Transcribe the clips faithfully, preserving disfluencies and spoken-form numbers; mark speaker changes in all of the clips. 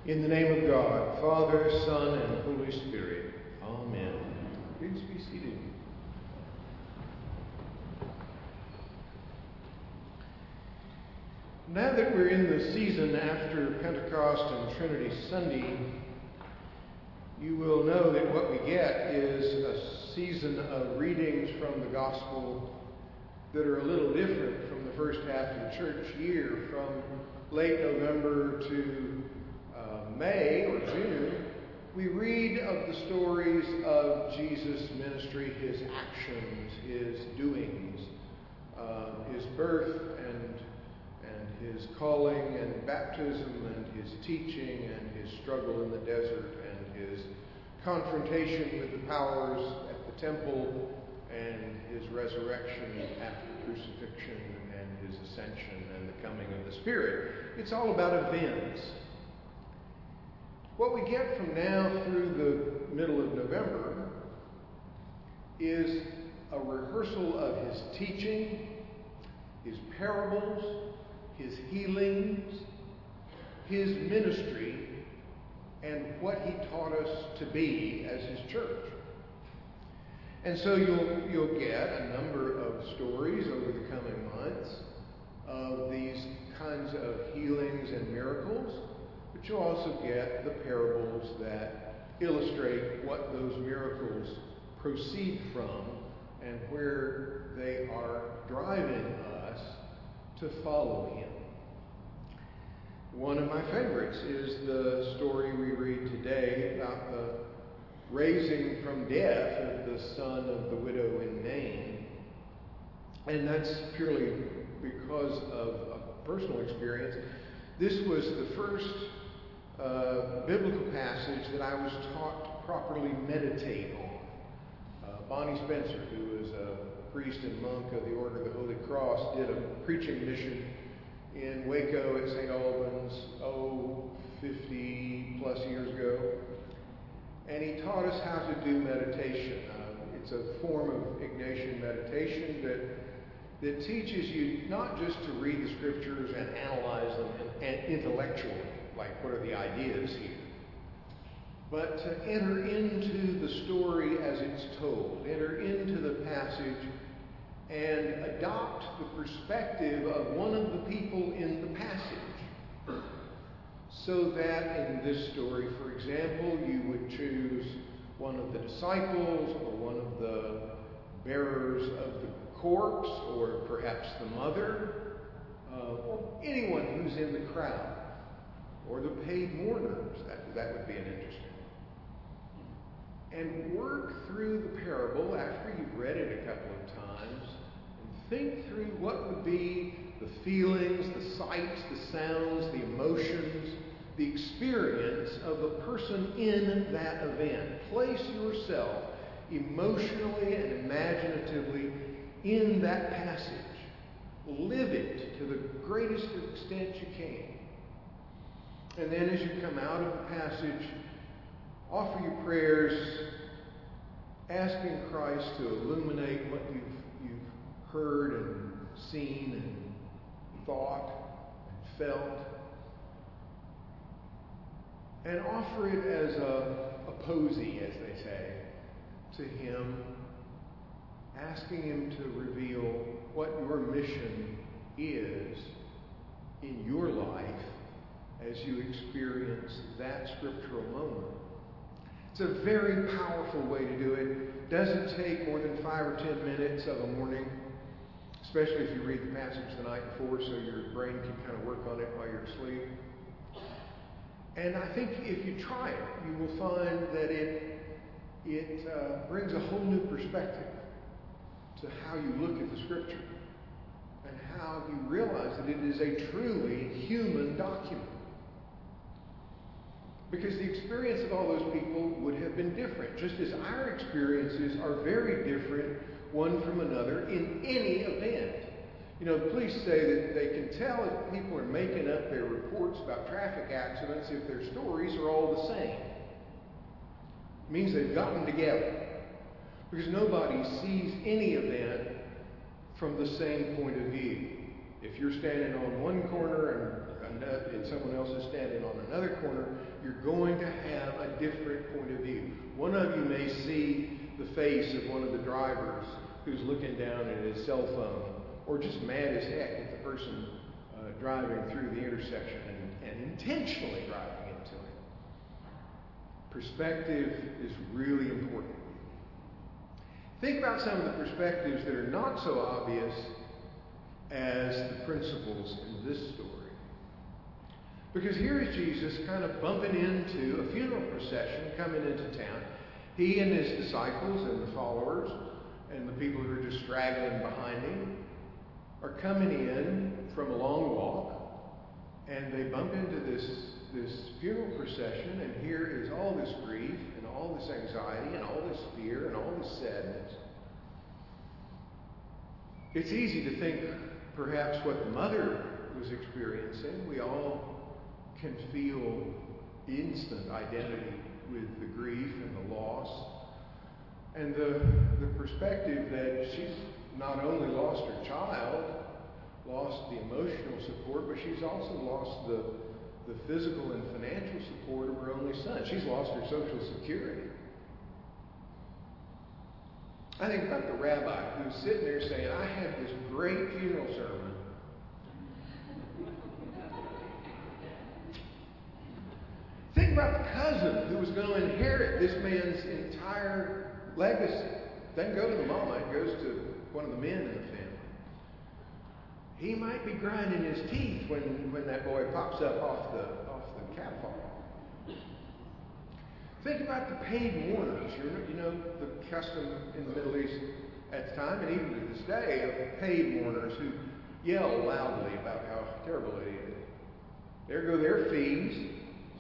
Speaker 1: In the name of God, Father, Son, and Holy Spirit. Amen. Please be seated. Now that we're in the season after Pentecost and Trinity Sunday, you will know that what we get is a season of readings from the Gospel that are a little different from the first half of the church year, from late November to uh, May or June. We read of the stories of Jesus' ministry, his actions, his doings, uh, his birth and and his calling and baptism and his teaching and his struggle in the desert and his confrontation with the powers at the temple and his resurrection after crucifixion and his ascension and the coming of the Spirit. It's all about events. What we get from now through the middle of November is a rehearsal of his teaching, his parables, his healings, his ministry, and what he taught us to be as his church. And so you'll, you'll get a number of stories over the coming months of these kinds of healings and miracles, but you'll also get the parables that illustrate what those miracles proceed from and where they are driving us to follow him. One of my favorites is the story we read today about the raising from death of the son of the widow in Nain. And that's purely because of a personal experience. This was the first uh, biblical passage that I was taught to properly meditate on. Uh, Bonnie Spencer, who was a priest and monk of the Order of the Holy Cross, did a preaching mission in Waco at Saint Albans, oh, fifty plus years ago. And he taught us how to do meditation. Uh, it's a form of Ignatian meditation that, that teaches you not just to read the scriptures and analyze them and, and intellectually, like what are the ideas here, but to enter into the story as it's told, enter into the passage and adopt the perspective of one of the people in the passage. So that in this story, for example, you would choose one of the disciples or one of the bearers of the corpse, or perhaps the mother, uh, or anyone who's in the crowd, or the paid mourners. That, that would be an interesting one. And work through the parable after you've read it a couple of times, and think through what would be the feelings, the sights, the sounds, the emotions, the experience of the person in that event. Place yourself emotionally and imaginatively in that passage. Live it to the greatest extent you can. And then as you come out of the passage, offer your prayers, asking Christ to illuminate what you've, you've heard and seen and thought and felt. And offer it as a, a posy, as they say, to him, asking him to reveal what your mission is in your life as you experience that scriptural moment. It's a very powerful way to do it. Doesn't take more than five or ten minutes of a morning, especially if you read the passage the night before so your brain can kind of work on it while you're asleep. And I think if you try it, you will find that it, it uh, brings a whole new perspective to how you look at the Scripture and how you realize that it is a truly human document. Because the experience of all those people would have been different, just as our experiences are very different one from another in any event. You know, the police say that they can tell if people are making up their reports about traffic accidents if their stories are all the same. It means they've gotten together. Because nobody sees any event from the same point of view. If you're standing on one corner and and someone else is standing on another corner, you're going to have a different point of view. One of you may see the face of one of the drivers who's looking down at his cell phone, or just mad as heck at the person uh, driving through the intersection and, and intentionally driving into him. Perspective is really important. Think about some of the perspectives that are not so obvious as the principles in this story. Because here is Jesus kind of bumping into a funeral procession coming into town. He and his disciples and the followers and the people who are just straggling behind him are coming in from a long walk, and they bump into this, this funeral procession, and here is all this grief and all this anxiety and all this fear and all this sadness. It's easy to think perhaps what the mother was experiencing. We all can feel instant identity with the grief and the loss. And the, the perspective that she's not only lost her child, lost the emotional support, but she's also lost the, the physical and financial support of her only son. She's lost her social security. I think about the rabbi who's sitting there saying, I had this great funeral sermon. Think about the cousin who was going to inherit this man's entire legacy. Doesn't go to the mama, it goes to one of the men in the family. He might be grinding his teeth when, when that boy pops up off the off the catafalque. Think about the paid mourners. You know the custom in the Middle East at the time, and even to this day, of paid mourners who yell loudly about how terrible it is. There go their fees.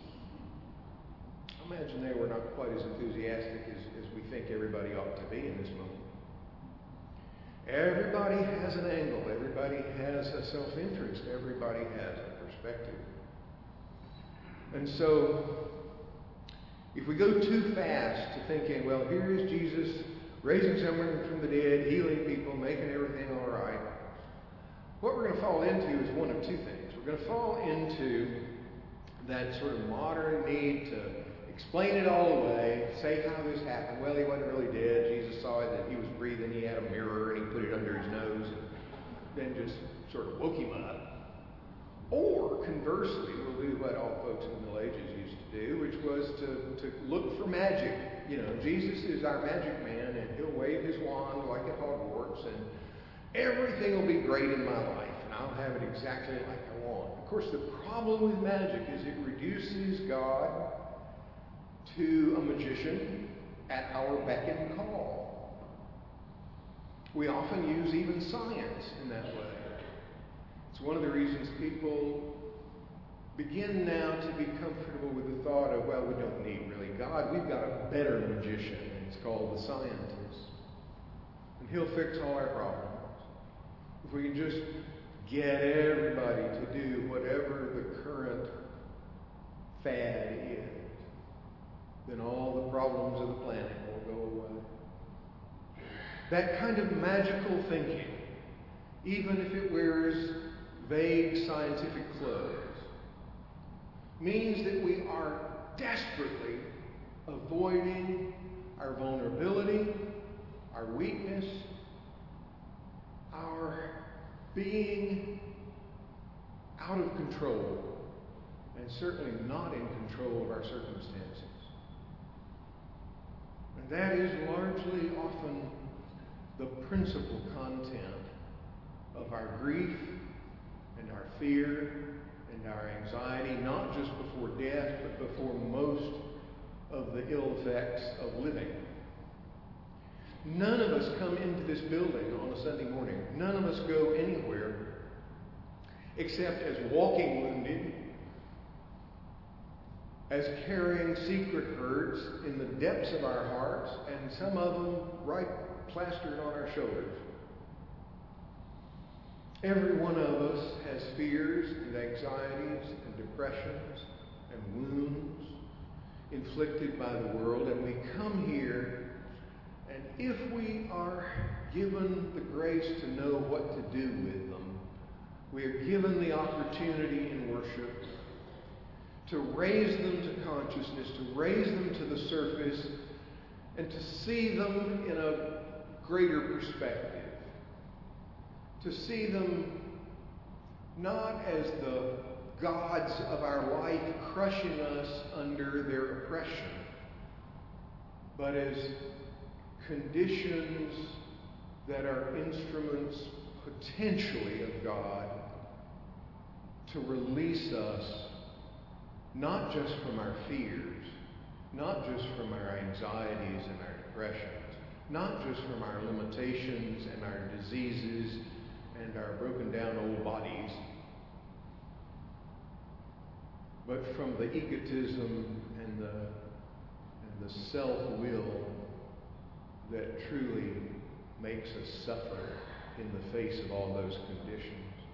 Speaker 1: I imagine they were not quite as enthusiastic as, as we think everybody ought to be in this moment. Everybody has an angle. Everybody has a self-interest. Everybody has a perspective. And so, if we go too fast to thinking, well, here is Jesus raising someone from the dead, healing people, making everything all right, what we're going to fall into is one of two things. We're going to fall into that sort of modern need to explain it all away, say how this happened. Well, he wasn't really dead. Jesus saw it, that he was breathing. He had a mirror, and he put it under his nose, and then just sort of woke him up. Or, conversely, we'll do what all folks in the Middle Ages used to do, which was to, to look for magic. You know, Jesus is our magic man, and he'll wave his wand like at Hogwarts, and everything will be great in my life, and I'll have it exactly like I want. Of course, the problem with magic is it reduces God to a magician at our beck and call. We often use even science in that way. It's one of the reasons people begin now to be comfortable with the thought of, well, we don't need really God. We've got a better magician, and it's called the scientist. And he'll fix all our problems. If we can just get everybody to do whatever the current fad is, then all the problems of the planet will go away. That kind of magical thinking, even if it wears vague scientific clothes, means that we are desperately avoiding our vulnerability, our weakness, our being out of control, and certainly not in control of our circumstances. And that is largely often the principal content of our grief and our fear and our anxiety, not just before death, but before most of the ill effects of living. None of us come into this building on a Sunday morning. None of us go anywhere except as walking wounded, as carrying secret hurts in the depths of our hearts, and some of them right plastered on our shoulders. Every one of us has fears and anxieties and depressions and wounds inflicted by the world, and we come here, and if we are given the grace to know what to do with them, We are given the opportunity in worship to raise them to consciousness, to raise them to the surface, and to see them in a greater perspective. To see them not as the gods of our life crushing us under their oppression, but as conditions that are instruments potentially of God to release us not just from our fears, not just from our anxieties and our depressions, not just from our limitations and our diseases and our broken down old bodies, but from the egotism and the, and the self-will that truly makes us suffer in the face of all those conditions.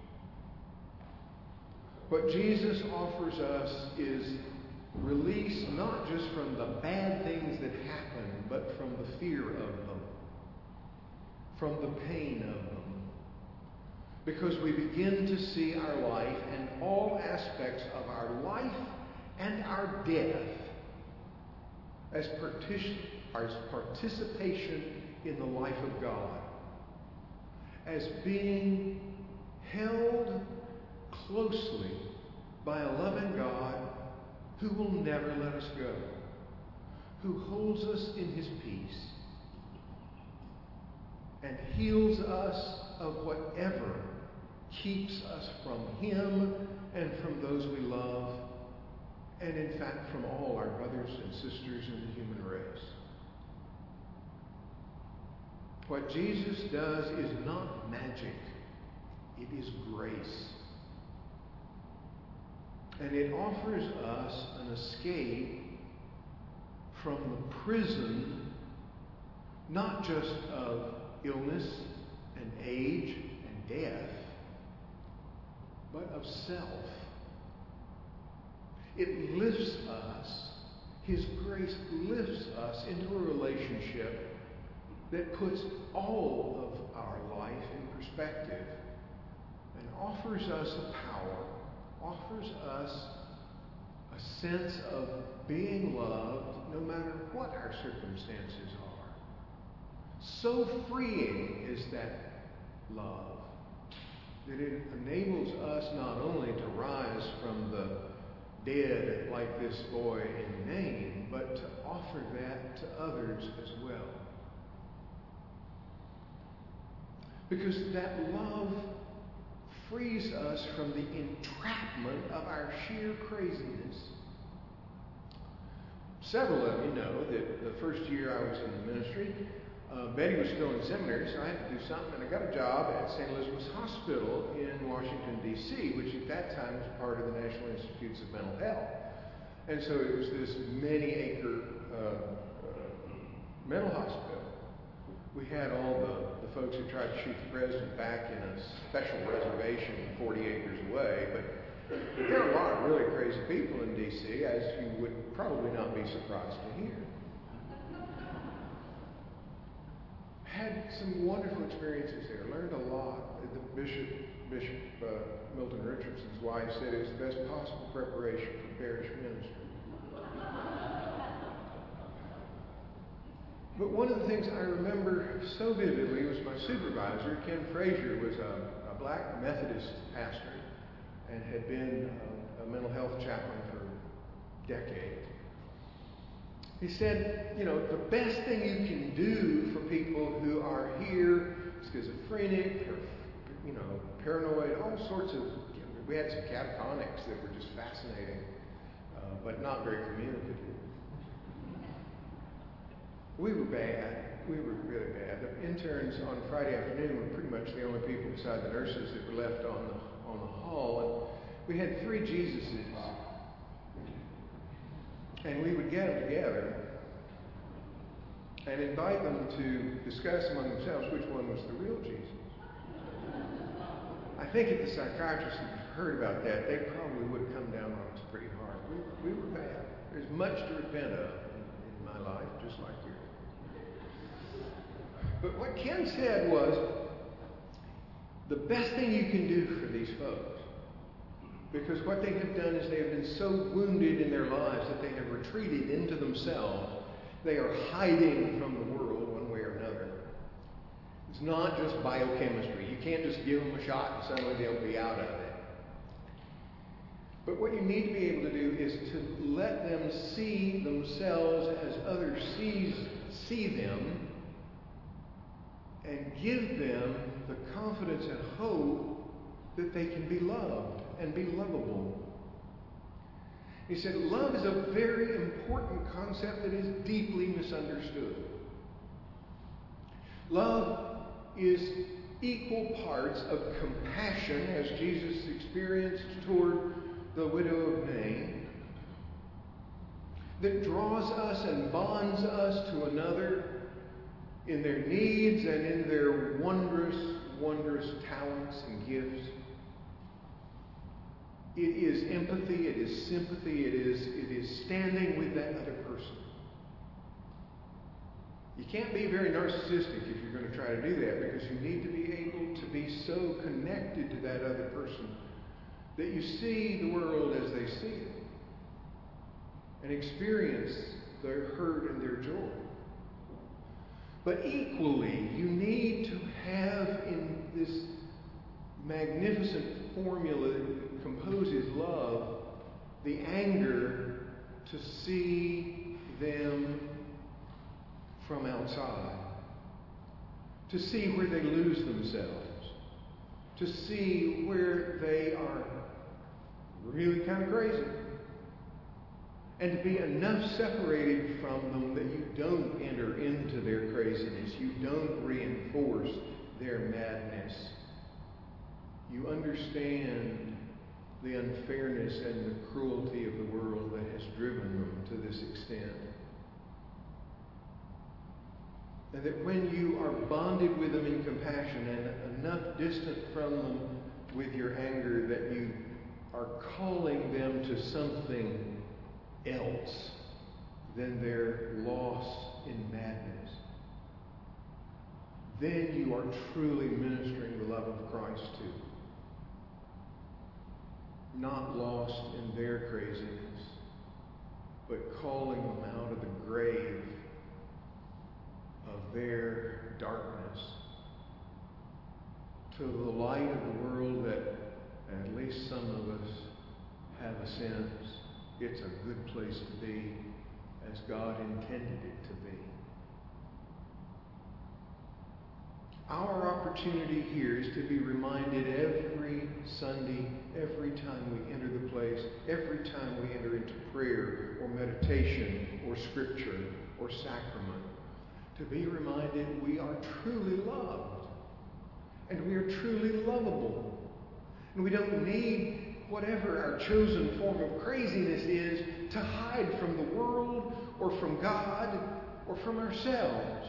Speaker 1: What Jesus offers us is release not just from the bad things that happen, but from the fear of them, from the pain of them. Because we begin to see our life and all aspects of our life and our death as, partic- as participation in the life of God, as being held closely by a loving God who will never let us go, who holds us in his peace and heals us of whatever keeps us from him and from those we love, and in fact from all our brothers and sisters in the human race. What Jesus does is not magic, it is grace. And it offers us an escape from the prison, not just of illness and age and death, but of self. It lifts us, his grace lifts us into a relationship that puts all of our life in perspective and offers us a power, offers us a sense of being loved no matter what our circumstances are. So freeing is that love that it enables us not only to rise from the dead like this boy in Nain, but to offer that to others as well. Because that love frees us from the entrapment of our sheer craziness. Several of you know that the first year I was in the ministry, uh, Betty was still in seminary, so I had to do something, and I got a job at Saint Elizabeth's Hospital in Washington, D C, which at that time was part of the National Institutes of Mental Health. And so it was this many-acre uh, uh, mental hospital. We had all the, the folks who tried to shoot the president back in a special reservation forty acres away, but, but there are a lot of really crazy people in D C, as you would probably not be surprised to hear. Had some wonderful experiences there, learned a lot. The Bishop, Bishop uh, Milton Richardson's wife said it was the best possible preparation for parish ministry. But one of the things I remember so vividly was my supervisor, Ken Frazier, was a, a black Methodist pastor and had been a, a mental health chaplain for decades. He said, you know, the best thing you can do for people who are here, schizophrenic, or, you know, paranoid, all sorts of, you know, we had some catatonics that were just fascinating, uh, but not very communicative. We were bad. We were really bad. The interns on Friday afternoon were pretty much the only people beside the nurses that were left on the, on the hall. And we had three Jesuses. And we would get them together and invite them to discuss among themselves which one was the real Jesus. I think if the psychiatrists had heard about that, they probably would have come down on us pretty hard. We, we were bad. There's much to repent of in, in my life, just like yours. But what Ken said was, the best thing you can do for these folks, because what they have done is they have been so wounded in their lives that they have retreated into themselves. They are hiding from the world one way or another. It's not just biochemistry. You can't just give them a shot and suddenly they'll be out of it. But what you need to be able to do is to let them see themselves as others sees, see them, and give them the confidence and hope that they can be loved and be lovable. He said, love is a very important concept that is deeply misunderstood. Love is equal parts of compassion, as Jesus experienced toward the widow of Nain, that draws us and bonds us to another in their needs and in their wondrous, wondrous talents and gifts. It is empathy, it is sympathy, it is, it is standing with that other person. You can't be very narcissistic if you're going to try to do that, because you need to be able to be so connected to that other person that you see the world as they see it and experience their hurt and their joy. But equally, you need to have in this magnificent formula that composes love the anger to see them from outside, to see where they lose themselves, to see where they are really kind of crazy, and to be enough separated from them that you don't enter into their craziness, you don't reinforce their madness. You understand the unfairness and the cruelty of the world that has driven them to this extent. And that when you are bonded with them in compassion and enough distant from them with your anger that you are calling them to something else than their loss in madness, then you are truly ministering the love of Christ to them. Not lost in their craziness, but calling them out of the grave of their darkness to the light of the world that at least some of us have a sense it's a good place to be as God intended it to be. Our opportunity here is to be reminded every Sunday, every time we enter the place, every time we enter into prayer or meditation or scripture or sacrament, to be reminded we are truly loved and we are truly lovable. And we don't need whatever our chosen form of craziness is to hide from the world or from God or from ourselves.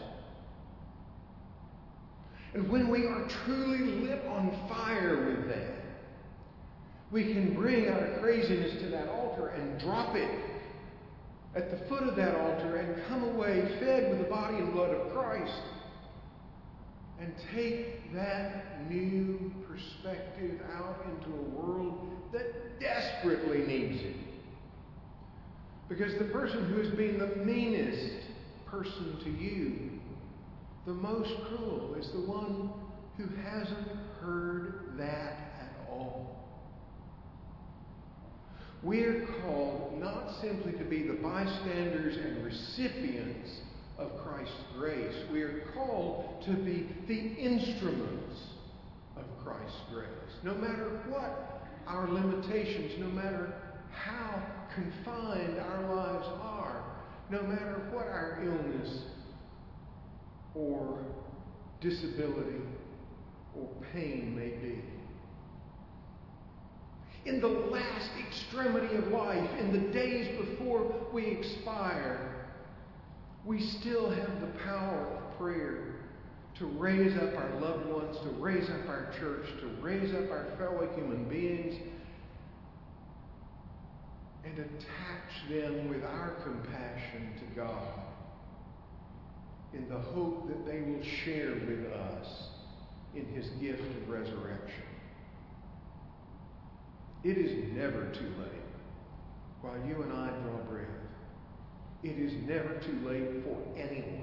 Speaker 1: And when we are truly lit on fire with that, we can bring our craziness to that altar and drop it at the foot of that altar and come away fed with the body and blood of Christ and take that new perspective out into a world that desperately needs it. Because the person who has been the meanest person to you, the most cruel, is the one who hasn't heard that at all. We're called not simply to be the bystanders and recipients of Christ's grace. We are called to be the instruments of Christ's grace. No matter what our limitations, no matter how confined our lives are, no matter what our illness or disability or pain may be. In the last extremity of life, in the days before we expire, we still have the power of prayer to raise up our loved ones, to raise up our church, to raise up our fellow human beings, and attach them with our compassion to God in the hope that they will share with us in his gift of resurrection. It is never too late while you and I draw breath. It is never too late for anyone.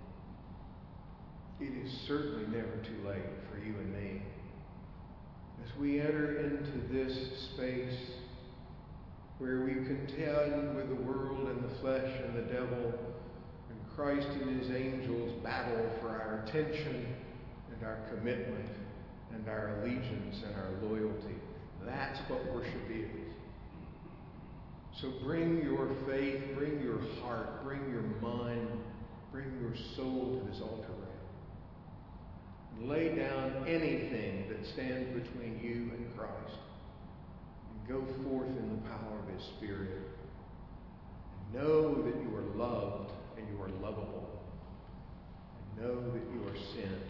Speaker 1: It is certainly never too late for you and me. As we enter into this space where we contend with the world and the flesh and the devil, and Christ and his angels battle for our attention and our commitment and our allegiance and our loyalty. That's what worship is. So bring your faith, bring your heart, bring your mind, bring your soul to this altar rail. And lay down anything that stands between you and Christ. And go forth in the power of his Spirit. And know that you are loved and you are lovable. And know that you are sent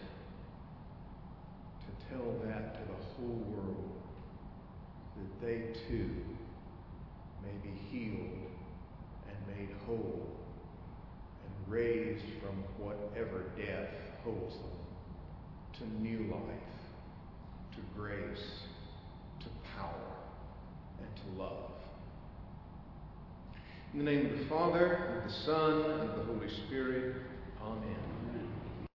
Speaker 1: to tell that to the whole world, that they too may be healed and made whole and raised from whatever death holds them to new life, to grace, to power, and to love. In the name of the Father, and of the Son, and of the Holy Spirit, amen.